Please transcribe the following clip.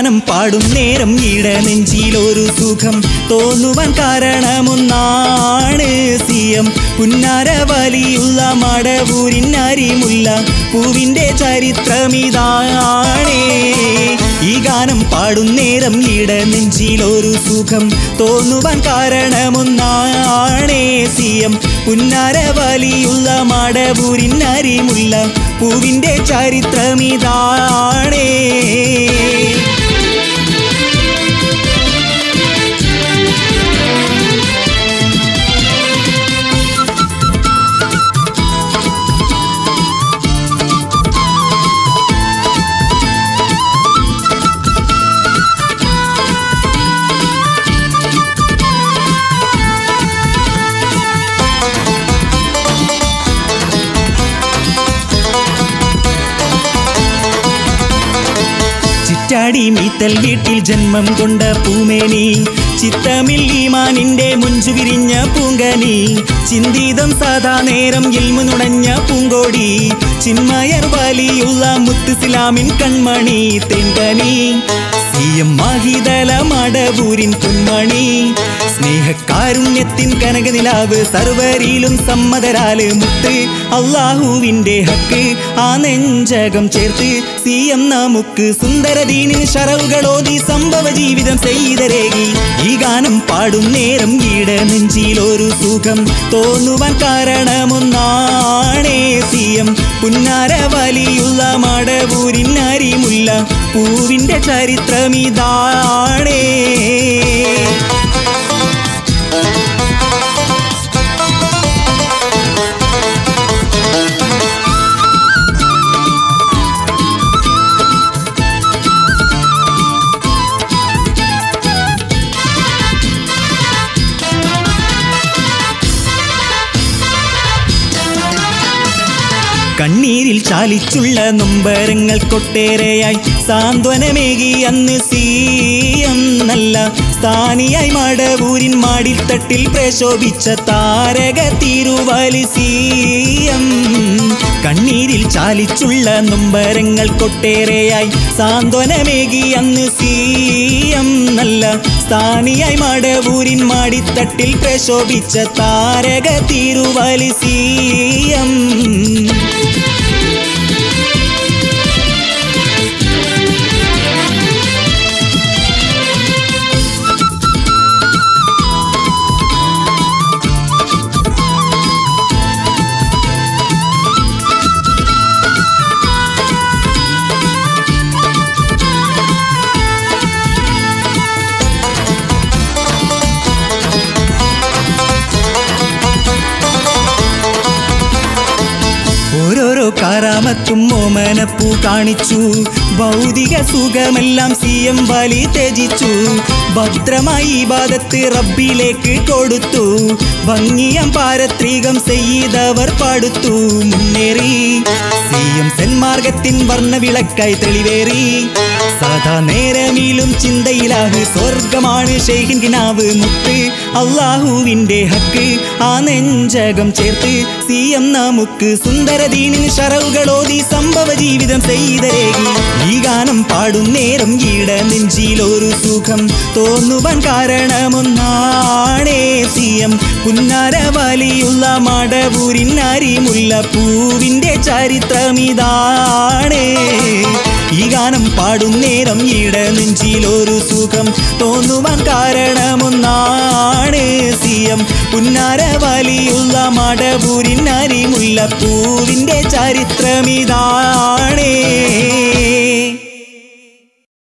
ഗാനം പാടും നേരം ഇടനെഞ്ചിലൊരു സുഖം തോന്നുവാൻ കാരണമൊന്നാണ് സിയം പുന്നാര വലിയുള്ള മടവൂരിൻ അരിമുല്ല പൂവിൻ്റെ ചരിത്രമിതാണ്. ഈ ഗാനം പാടും നേരം ഇടനെഞ്ചിലൊരു സുഖം തോന്നുവാൻ കാരണമൊന്നാണ് സിയം പുന്നാര വലിയുള്ള മടവൂരിൻ അരിമുല്ല പൂവിൻ്റെ ചരിത്രമിതാണ്. ചിറ്റാടി മീത്തൽ വീട്ടിൽ ജന്മം കൊണ്ട പൂമേനി ചിത്തമിൽ ഈമാനിന്റെ മുഞ്ചു വിരിഞ്ഞ പൂങ്കനി ചിന്തിതം സാധാ നേരം ഇൽമു നുണഞ്ഞ പൂങ്കോടി ചിന്മയർ വലിയുള്ള മുത്തുസിലാമിൻ കൺമണി തെങ്കനി സിയം മാഹിതല മടവൂരിൻ പൊന്മണി സ്നേഹകാരുണ്യത്തിൻ കനകനിലാവ് സർവരിലും സമ്മതരാല് മുത്ത് അള്ളാഹുവിൻ്റെ ഹക്ക് ആ നെഞ്ചകം ചേർത്ത് സിയം നമുക്ക് സുന്ദരദീനിൻ ശറവുകളോതി സംഭവ ജീവിതം ചെയ്തരേകി. ഈ ഗാനം പാടും നേരം ഇടനെഞ്ചിലൊരു സുഖം തോന്നുവാൻ കാരണമൊന്നാണ് സിയം പുന്നാര വലിയുള്ള മടവൂരിൻ അരിമുല്ല പൂവിൻ്റെ ചരിത്രമിതാണ്. കണ്ണീരിൽ ചാലിച്ചുള്ള നൊമ്പരങ്ങൾ കൊട്ടേറെയായി സാന്ത്വനമേകി അന്ന് സിയം നല്ല സ്ഥാനിയായി മടവൂരിൻ മാടിൽ തട്ടിൽ പ്രശോഭിച്ച താരക തിരുവാലി സിയം. കണ്ണീരിൽ ചാലിച്ചുള്ള നൊമ്പരങ്ങൾ കൊട്ടേറെയായി സാന്ത്വനമേകി അന്ന് സിയം നല്ല സ്ഥാനിയായി മടവൂരിൻ മാടിത്തട്ടിൽ പ്രശോഭിച്ച താരക തിരുവാലി സിയം. ഓരോരോ കാരാമത്തും ഓമനപ്പൂ കാണിച്ചു ഭൗതിക സുഖമെല്ലാം സിയം വലി ത്യജിച്ചു ഭദ്രമായി ഇബാദത്ത് റബ്ബിലേക്ക് കൊടുത്തു ഭംഗിയം പാരത്രികം ചെയ്തവർ പാടുത്തു മുന്നേറി സിയം സന്മാർഗത്തിൻ വർണ്ണവിളക്കായി തെളിവേറി സാധാ നേരമിലും ചിന്തയിലാഹ് സ്വർഗമാണ് ഷെയ്ഖിൻ കിനാവ് മുത്ത് അള്ളാഹുവിൻ്റെ ഹക്ക് ആ നെഞ്ചകം ചേർത്ത് സിയം നമുക്ക് സുന്ദരദീനിൻ ശറവുകളോതി സംഭവ ജീവിതം ചെയ്തരേകി. ഈ ഗാനം പാടും നേരം ഇടനെഞ്ചിലൊരു സുഖം തോന്നുവാൻ കാരണമൊന്നാണ് സിയം പുന്നാര വലിയുള്ള മടവൂരിൻ അരിമുല്ല പൂവിൻ്റെ ചരിത്രമിതാണ്. ഈ ഗാനം പാടും നേരം ഇടനെഞ്ചിലൊരു സുഖം തോന്നുവാൻ കാരണമൊന്നാണ് സിയം പുന്നാര വലിയുള്ള മടവൂരിൻ അരിമുല്ല പൂവിൻ്റെ ചരിത്രമിതാണ്.